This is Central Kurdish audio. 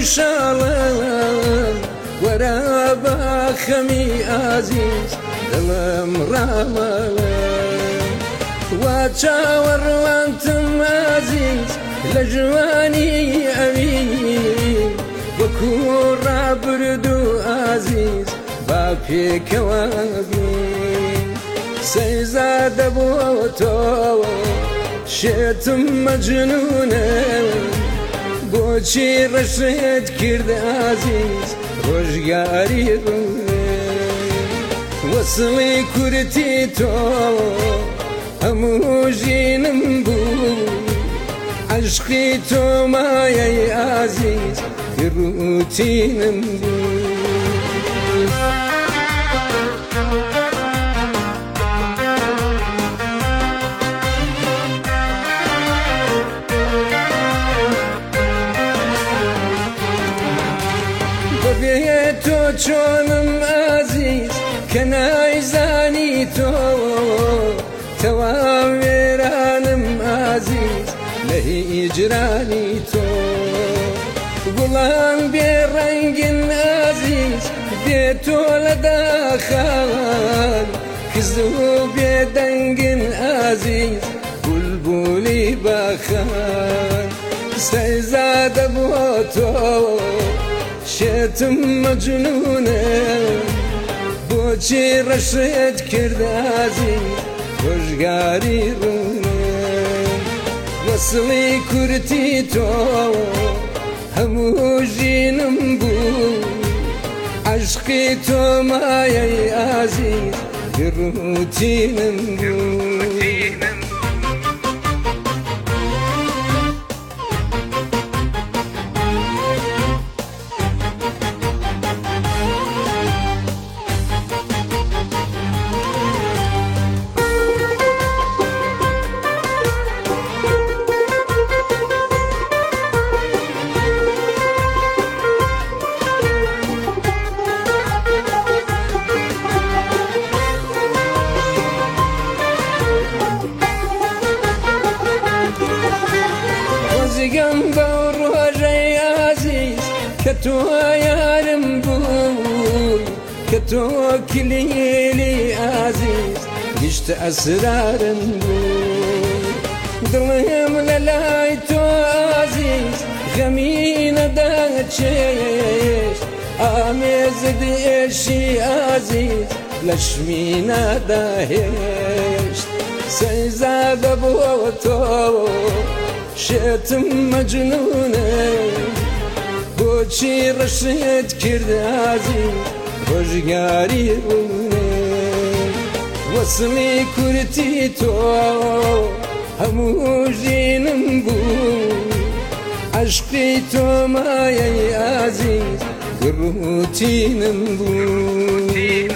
شاڵم وەرە بە خەمی ئازیز دڵم ڕامەڵم وا چاوەڕوانتم ئازیز لە جوانی ئەوی وەکو ڕابرد و ئازیز با پێکەوە بین سەیزادە بۆ تۆ شێتم مەجنونە بۆچی ڕەشت کرد ئازیز ڕۆژگاری ڕوونێ وەسڵی کورتی تۆ هەموو ژینم بوو عشقی تۆ مایەی ئازیز ڕوتینم بوو بەبێ تۆ چۆنم ئازیز کە نایزانی تۆ تەواو وێرانم ئازیز لە هیجرانی تۆ گوڵان بێڕەنگن ئازیز بێ تۆ لە داخان کز و بێدەنگن ئازیز بولبولی باخان سەیزادە بۆ تۆ شێتم مەجنونە بۆچی ڕەشت کرد ئازیز ڕۆژگاری ڕوونێ وەسڵی کورتی تۆ هەموو ژینم بوو عشقی تۆ مایەی ئازیز ڕوتینم بوو زیگەم بەو ڕۆژەی ئازیز کە تۆ یارم بووی کە تۆ کلیلی ئازیز گشتە ئەسرارم بوو دڵم لە لای تۆ ئازیز غەمی نەداچێشت ئامێزت ئێشی ئازیز لەشمی نەداهێشت سەیزادە بۆ تۆ شێتم مەجنونە بۆچی ڕەشت کرد ئازیز ڕۆژگاری ڕوونێ وەسڵی کورتی تۆ هەموو ژینم بوو عشقی تۆ مایەی ئازیز ڕوتینم بوو